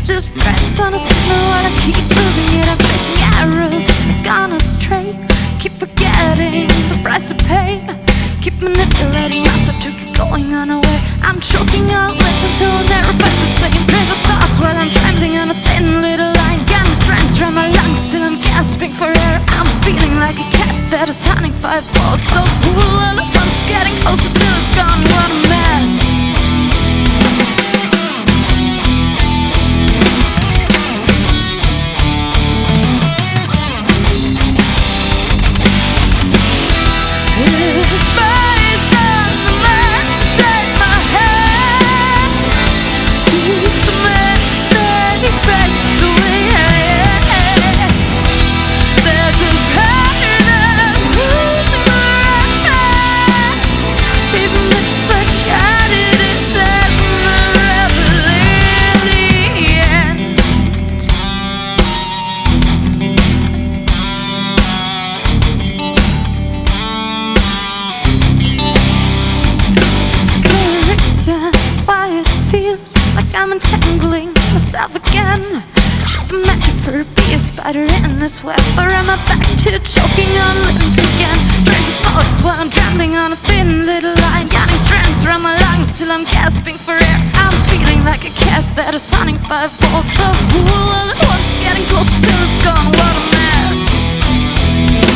Just breaths on a spinner while I keep losing it. I'm chasing arrows, gone astray. Keep forgetting the price I pay. Keep manipulating myself to keep going on a way. I'm choking on lips until I never find the second train of thoughts while I'm trembling on a thin little line. Getting strength from my lungs till I'm gasping for air. I'm feeling like a cat that is hunting 5 volts of wool. All at once getting closer till it's gone. What a mess. I'm entangling myself again. Should the metaphor be a spider in this web, or am I back to choking on limbs again? Strange thoughts while I'm trampling on a thin little line. Getting strength from my lungs till I'm gasping for air. I'm feeling like a cat that is hunting 5 volts of wool. All at once getting closer till it's gone. What a mess.